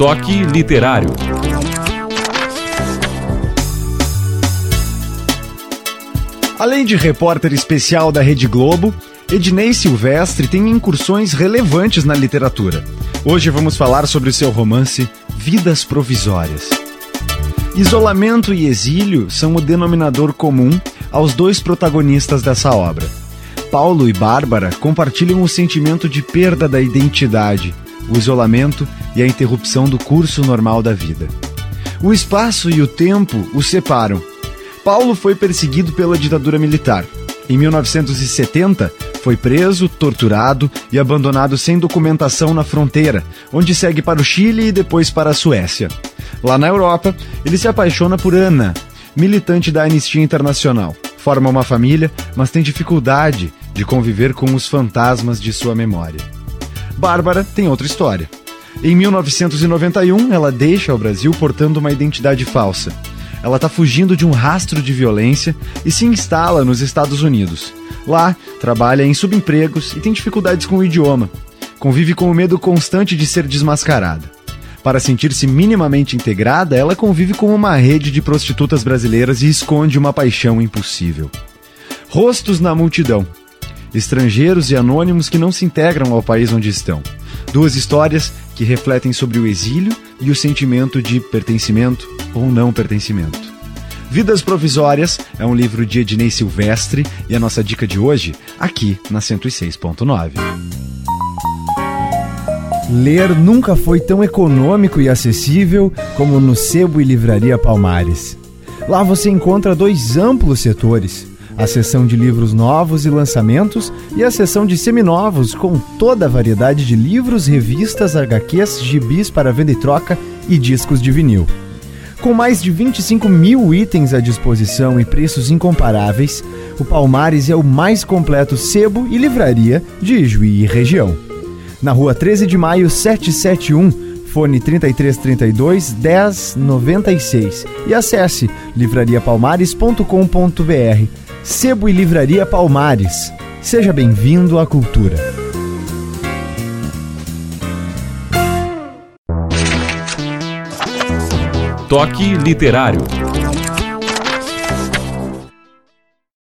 Toque Literário. Além de repórter especial da Rede Globo, Ednei Silvestre tem incursões relevantes na literatura. Hoje vamos falar sobre o seu romance Vidas Provisórias. Isolamento e exílio são o denominador comum aos dois protagonistas dessa obra. Paulo e Bárbara compartilham o sentimento de perda da identidade, o isolamento e a interrupção do curso normal da vida. O espaço e o tempo os separam. Paulo foi perseguido pela ditadura militar. Em 1970, foi preso, torturado e abandonado sem documentação na fronteira, onde segue para o Chile e depois para a Suécia. Lá na Europa, ele se apaixona por Ana, militante da Anistia Internacional. Forma uma família, mas tem dificuldade de conviver com os fantasmas de sua memória. Bárbara tem outra história. Em 1991, ela deixa o Brasil portando uma identidade falsa. Ela está fugindo de um rastro de violência e se instala nos Estados Unidos. Lá, trabalha em subempregos e tem dificuldades com o idioma. Convive com o medo constante de ser desmascarada. Para sentir-se minimamente integrada, ela convive com uma rede de prostitutas brasileiras e esconde uma paixão impossível. Rostos na multidão. Estrangeiros e anônimos que não se integram ao país onde estão. Duas histórias que refletem sobre o exílio e o sentimento de pertencimento ou não pertencimento. Vidas Provisórias é um livro de Ednei Silvestre e a nossa dica de hoje, aqui na 106.9. Ler nunca foi tão econômico e acessível como no Sebo e Livraria Palmares. Lá você encontra dois amplos setores: a seção de livros novos e lançamentos e a seção de seminovos, com toda a variedade de livros, revistas, HQs, gibis para venda e troca e discos de vinil. Com mais de 25 mil itens à disposição e preços incomparáveis, o Palmares é o mais completo sebo e livraria de Juí e região. Na rua 13 de maio 771, fone 3332 1096 e acesse livrariapalmares.com.br. Sebo e Livraria Palmares. Seja bem-vindo à cultura. Toque Literário.